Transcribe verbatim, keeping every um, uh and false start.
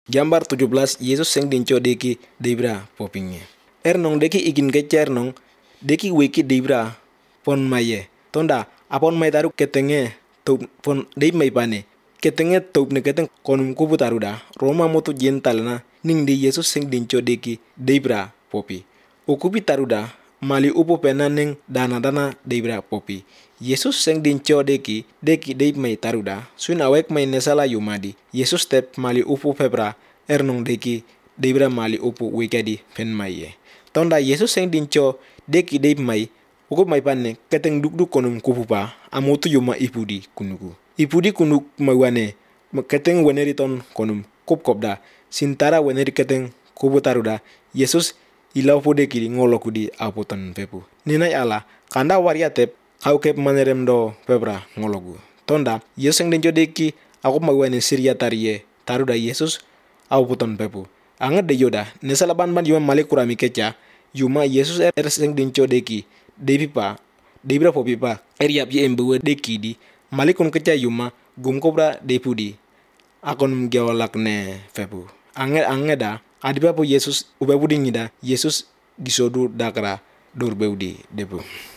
Gambar tujuh belas Yesus seng dinco deki debra popingnya. Ernong deki igin kecer nong deki weki debra pon maye. Tonda apon may taru ketenge tup pon dei may pane. Ketenge tup ne keteng konum kupu taruda. Roma motu jental na ning di Yesus seng dinco deki debra popi. Ukupi taruda mali upu pena neng dana dana debra popi. Yesus seng dinco deki deki dei may taruda suin awek may nesala yumadi. Yesus tep mali upu pebra ernong deki debra mali upu wikadi pen maye. Tonda Yesus seng dinco deki dei may uku may panne keteng duk duk konum kupu pa amutu yuma ipudi kunuku. Ipudi kunuk mawane keteng weneri ton konum kup kopda sintara weneri keteng kupu taruda Yesus ilau pu deki ngolokudi aputon pepu. Ninai ala kanda waria tep kau kep manerem do pebra ngologu. Tonda Yesus seng dinco deki aku mawane siria tarie taruda Yesus au puton pepu. Angat de yoda nesala ban ban yuma male kurami keca yuma Yesus er seng dinco deki depi pa debra popi pa er yap ye embewe deki di male kun keca yuma gum kobra depudi akon gewalak ne pepu. Anget angeda adipa po Yesus ubebu dingida Yesus disodu dakra dur beudi depu.